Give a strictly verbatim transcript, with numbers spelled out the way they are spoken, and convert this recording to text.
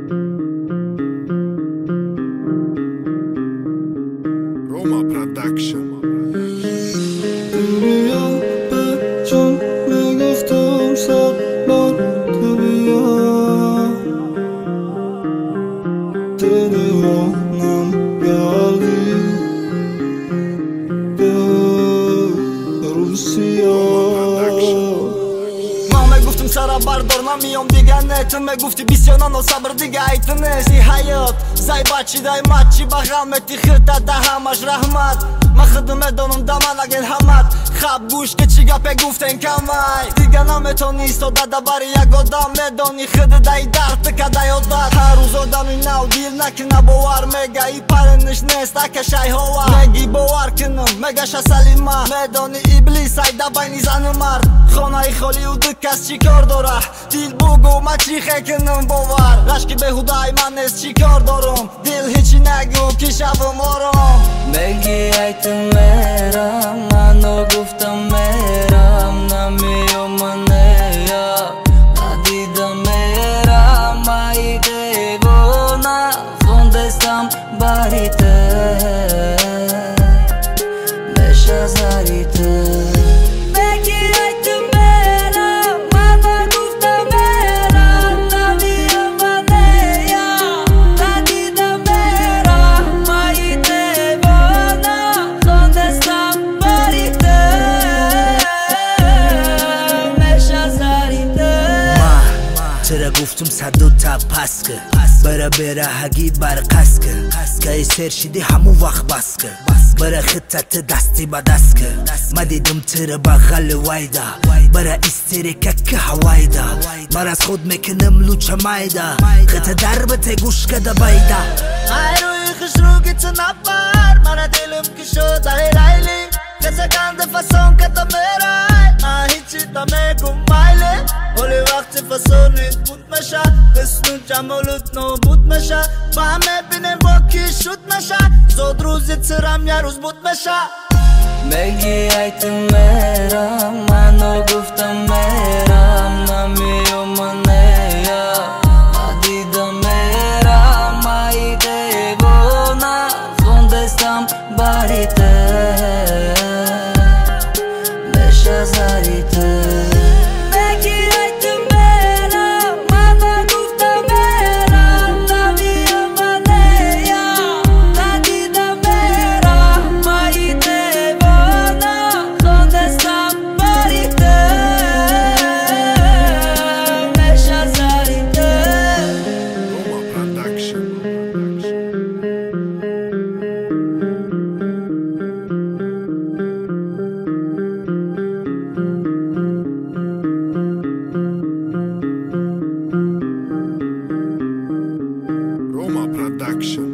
Roma Production. Sara bardor namiom diga netën me gufti bisjonan o sabër diga ajtën e si hajot Zaj baci daj maci bagal me ti khërta da hamash rahmat Ma khëdë me donëm daman agen hamat Khab bush ke qiga pe guften kamaj Diga na me toni sto da da bari ja goda me doni khëdë da i dar të ka da jo dat Haru zoda nu na u dil na këna boar Mega i pare në shnes ta ka shaj hoa Megi boar kënëm mega sha salima Me doni iblis aj da bajni zanë mart Khona i kholi u dëkas qikor dora Dil bugu ma qihe kënëm bovar Rashki be hudaj manes qikor dorum Dil hiqi negu kisha vëmorum Megi ajtë meram Ma no gufta meram Na mi jo maneja Na dida meram Ma i devona Zonde sam barite Me shazarite Qëra guftum sa do ta paskë Bëra bëra hagi barë kaskë Ka i ser shidi hamu vaq baskë Bëra khëta të dasti badaskë Ma didëm tërë bagallë wajda Bëra istiri kakë hawajda Maras khod me kënëm luqa majda Këtë darbët e gushka da bajda Ajru i khëshrugi të napar Mara dilëm kësho da i rajli Këse kanë dhe fason këtë mëraj A hiqi ta me kumajle Oli vakt që fasonit but me sha Kësnu qa më lut në but me sha Pa me bine boki shut me sha Zod ruzit cëram jaruz but me sha Megi ajtë meram Ma no gufta meram Na mi jo maneja Na dida meram Ma i devona Zonde sam barite Me shazarite Roma Production.